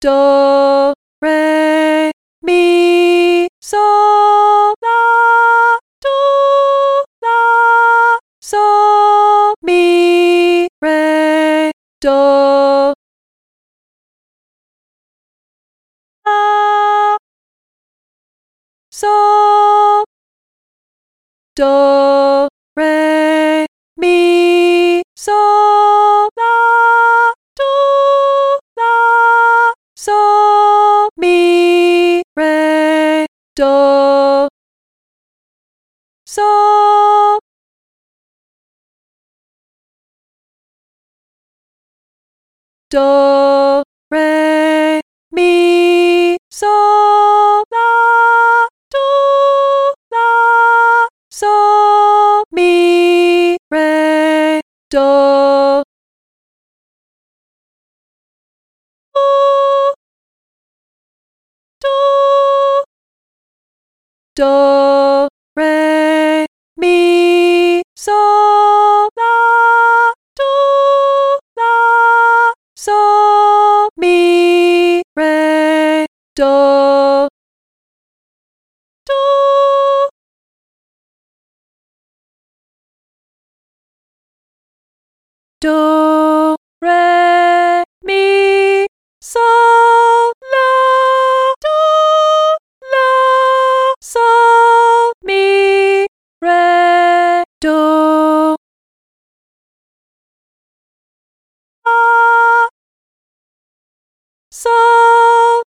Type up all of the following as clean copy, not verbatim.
do, re, mi, sol, la, do, la, sol, mi, re, do, la, sol, do, re, mi, sol, la, do, la, sol, mi, re, do, sol, do, re, mi, sol, la, do, la, sol, mi, re, do, do, re, mi, sol, la, do, la, sol, mi, re, do, do, re, mi, sol, la, do, la, sol, mi, re, do, la, sol,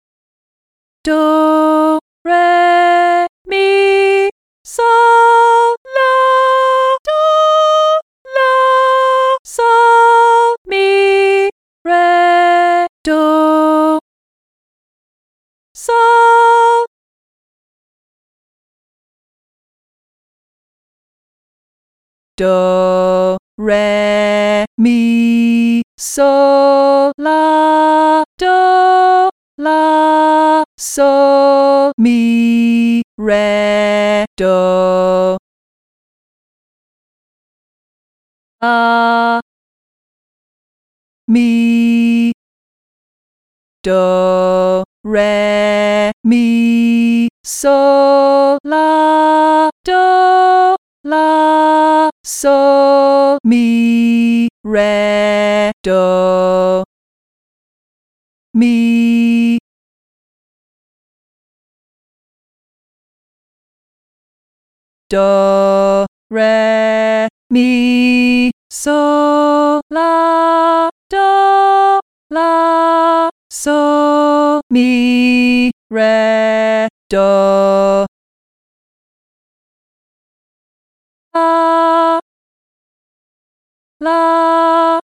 do, re, mi, sol, la, do, la, sol, mi, re, do, sol, do, re, mi, sol, la, do, la, sol, mi, re, do, la, mi, do, re, mi, sol, la, do, la, sol, mi, re, do, mi, do, re, mi, sol, la, do, la, sol, mi, re, do, la, la,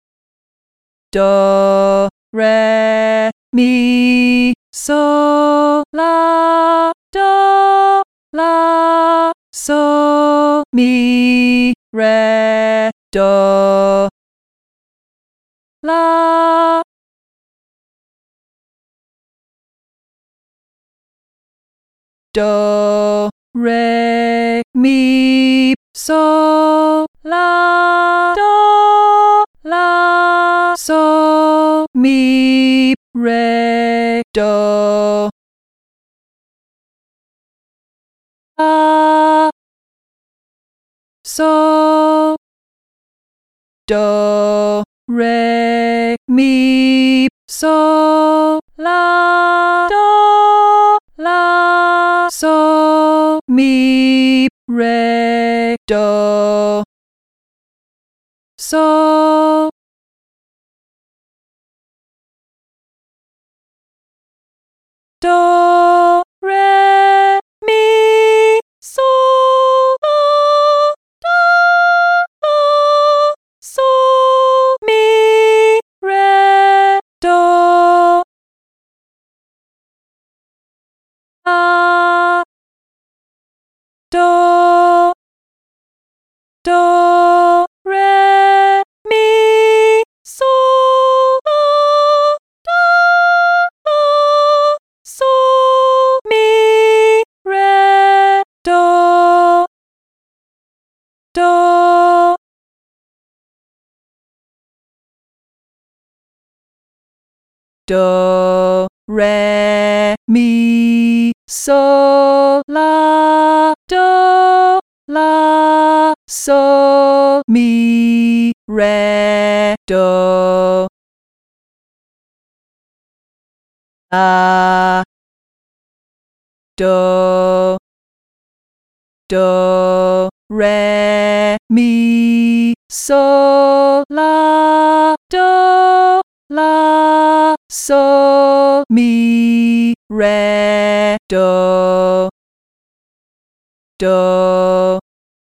do, re, mi, sol, la, do, la, sol, mi, re, do, la, do, re, mi, sol, la, do, la, sol, mi, re, do, la, sol, do, re, mi, sol, la, do, la, sol, mi, re, do, sol, do, re, mi, sol, la, do, la, sol, mi, re, do, la, do, do, re, mi, sol, la, do, la, sol. do, re, mi, so, la, do, la, so, mi, re, do, la, do, do, re, mi, so, la, do, la, so, mi, re, do, do,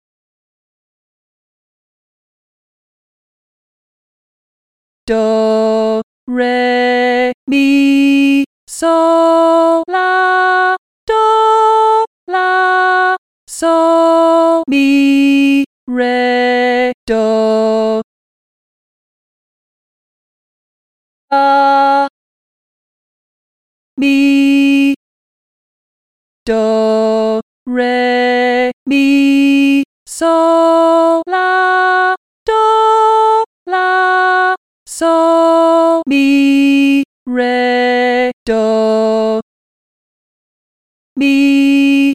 do, re, mi, so, la, do, la, so, mi, re, do, la, mi, do, re, mi, so, la, do, la, so, mi, re, do, mi,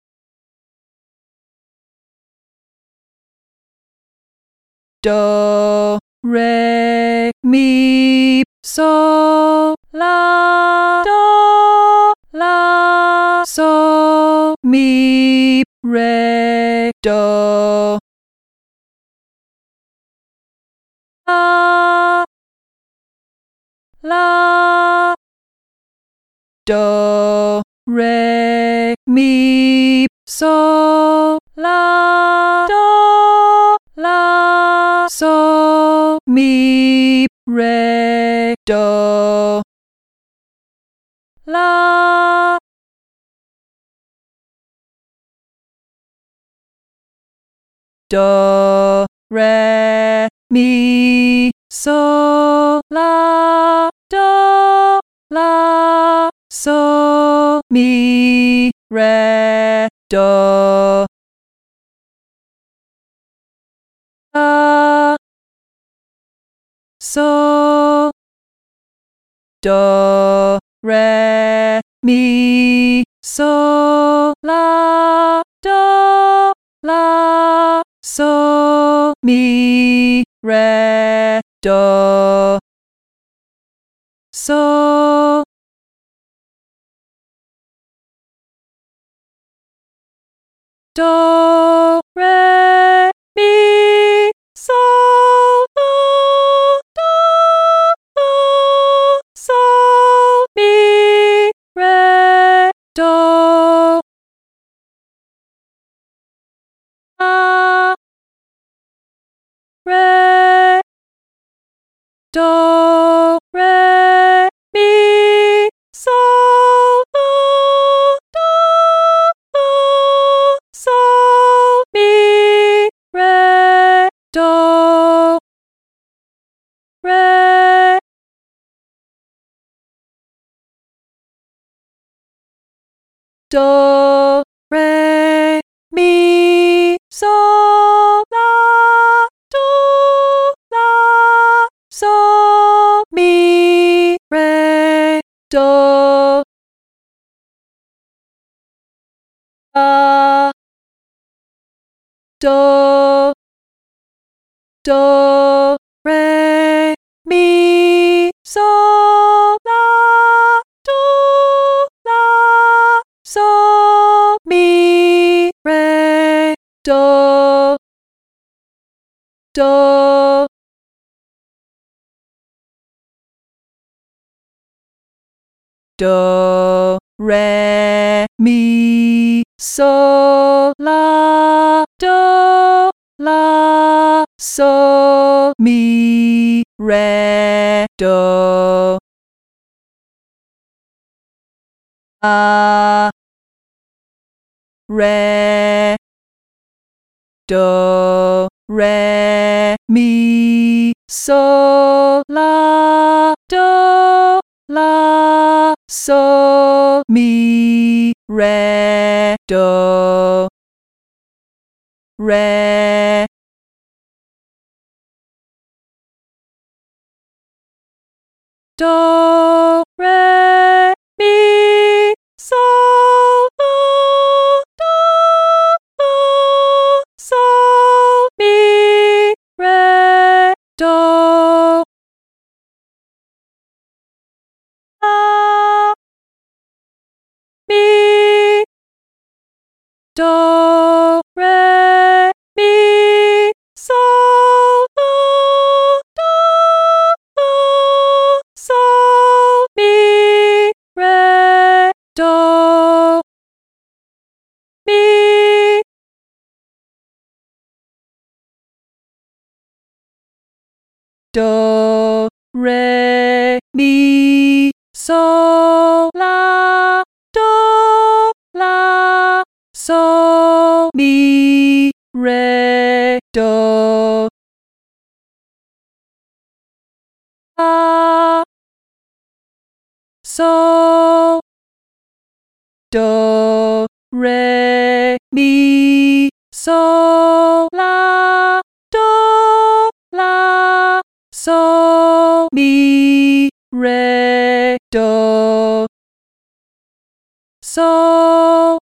do, re, mi, so, la, do, la, so, mi, re, do, la, la, do, re, mi, so, la, do, la, so, mi, re, do, la, do, re, mi, so, la, do, la, so, mi, re, do, la, so, do, re, mi, so, la, do, la, so, mi, re, do, so, do, re, mi, so, la, do, la, so, mi, re, do, la, re, do, re, mi, so, la, do, la, so, mi, re, do, re, do, re, mi, so, la, do, la, so, mi, re, do, la, do, do, re, mi, so, la, do, la, so, mi, re, do, do, do, re, mi, so, la, do, la, so, mi, re, do, la, re, do, re, mi, so, la, do, la, so, mi, re, do, re, do, do, re, mi, sol, la, do, la, sol, mi, re, do, mi, do, re, mi, sol, la, do, la, sol, mi, re, do, la, sol, do, re, mi, sol, la, do, la, sol, mi, re, do, sol,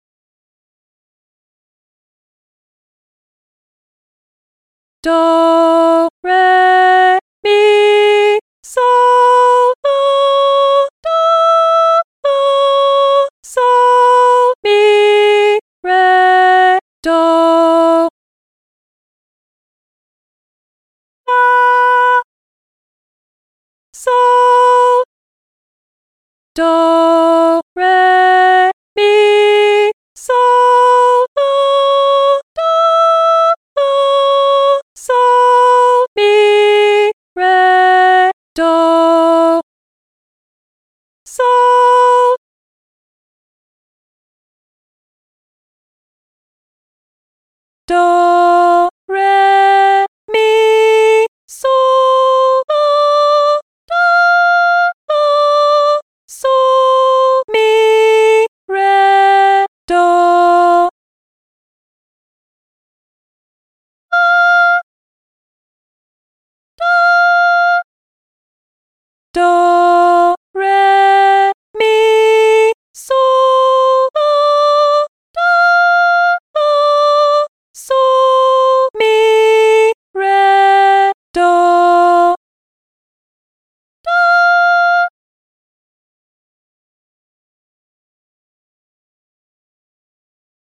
do, re, mi, sol, la, do, la, sol, mi, re, do, la, sol, do, re, mi, sol, la, do, la, sol, mi, re, do, sol, do, re, mi, sol, la, do, la, sol, mi, re, do, do,